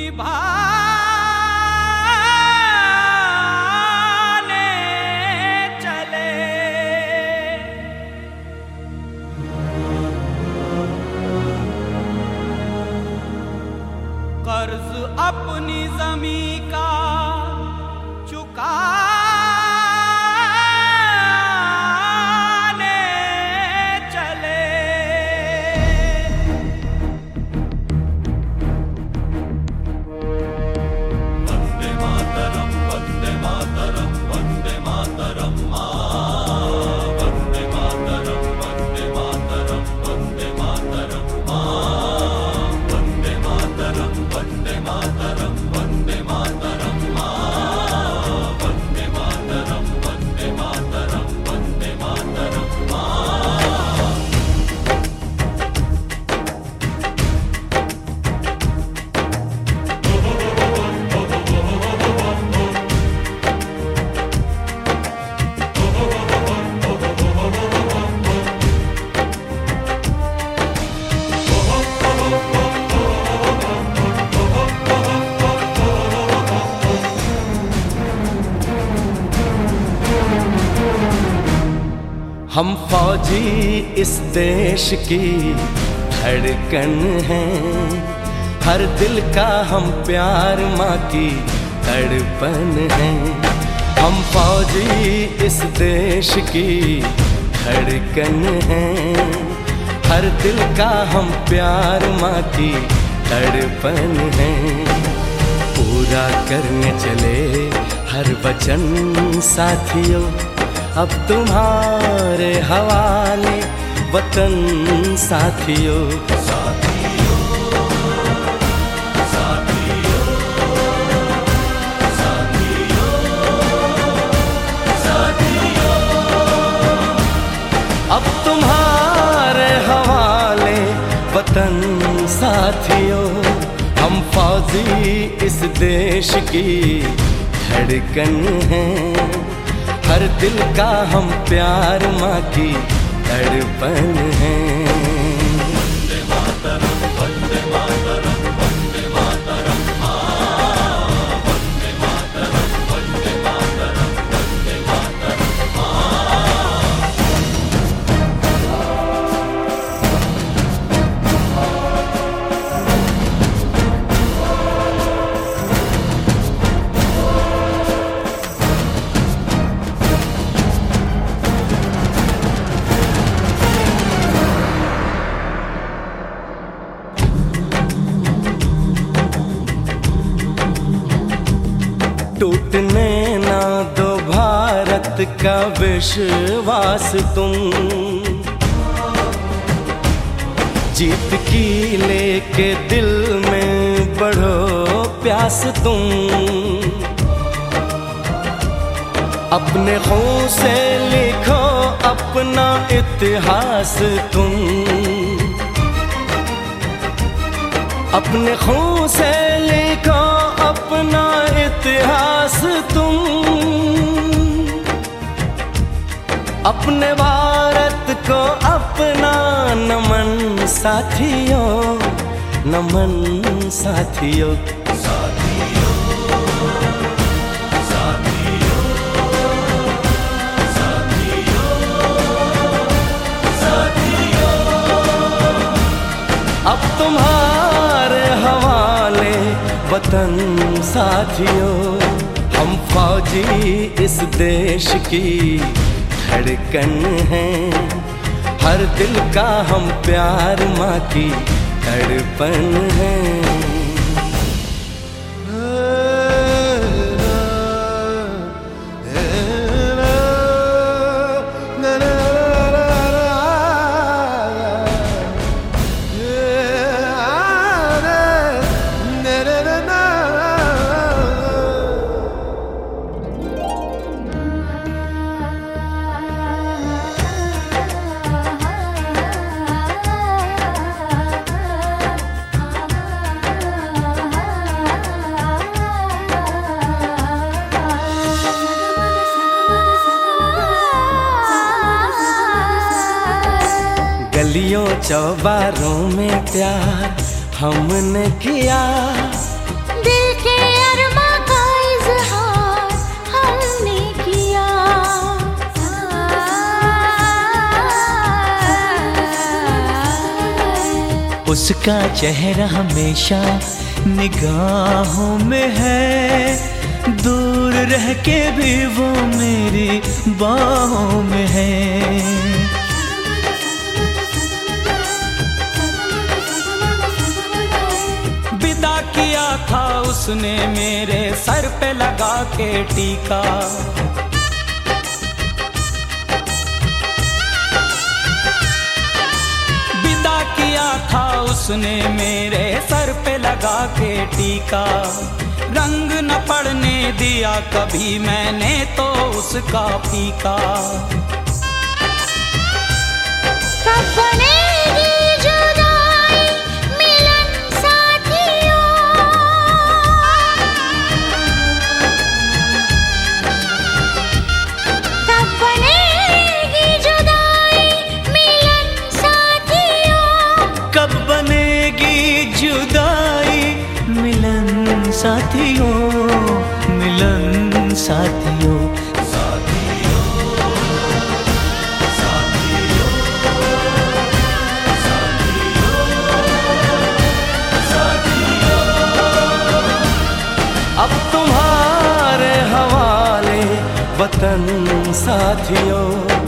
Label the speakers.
Speaker 1: निभाने चले। कर्ज अपनी ज़मीं का चुकाने चले। वंदे मातरम, वंदे मातरम, वंदे मातरम माँ। वंदे मातरम, वंदे मातरम, वंदे मातरम माँ। वंदे मातरम, वंदे मातरम, वंदे मातरम माँ। वंदे मातरम, वंदे मातरम, वंदे मातरम माँ।
Speaker 2: हम फौजी इस देश की धड़कन हैं, हर दिल का हम प्यार माँ की तड़पन हैं। हम फौजी इस देश की धड़कन हैं, हर दिल का हम प्यार माँ की तड़पन हैं। पूरा करने चले हर वचन साथियों, अब तुम्हारे हवाले वतन साथियों।
Speaker 1: साथियों, साथियों, साथियों, साथियों।
Speaker 2: अब तुम्हारे हवाले वतन साथियों। हम फौजी इस देश की धड़कन हैं, हर दिल का हम प्यार माँ की तड़पन है।
Speaker 1: वंदे मातरम, वंदे मातरम, वंदे मातरम माँ। वंदे मातरम, वंदे मातरम, वंदे मातरम
Speaker 2: टूटने ना दो भारत का विश्वास तुम, जीत की लेके दिल में बढ़ो प्यास तुम। अपने खून से लिखो अपना इतिहास तुम, अपने खून से लिखो अपना इतिहास तुम। अपने भारत को अपना नमन साथियों, नमन साथियों।
Speaker 1: साथियों, साथियों, साथियों, साथियों।
Speaker 2: अब तुम्हारे हवाले वतन साथियों। हम फौजी इस देश की धड़कन हैं, हर दिल का हम प्यार माँ की तड़पन है। गलियों चौबारों में प्यार हमने किया,
Speaker 3: उसका चेहरा हमेशा निगाहों में है, दूर रह के भी वो मेरी बाहों में है।
Speaker 4: विदा किया था उसने मेरे सर पे लगा के टीका, किया था उसने मेरे सर पे लगा के टीका। रंग न पड़ने दिया कभी मैंने तो उसका फीका।
Speaker 5: कब बनेगी जुदाई मिलन साथियों, कब बनेगी जुदाई मिलन साथियों,
Speaker 3: कब बनेगी जुदाई मिलन साथियों, मिलन साथियों।
Speaker 2: अब तुम्हारे हवाले वतन साथियों।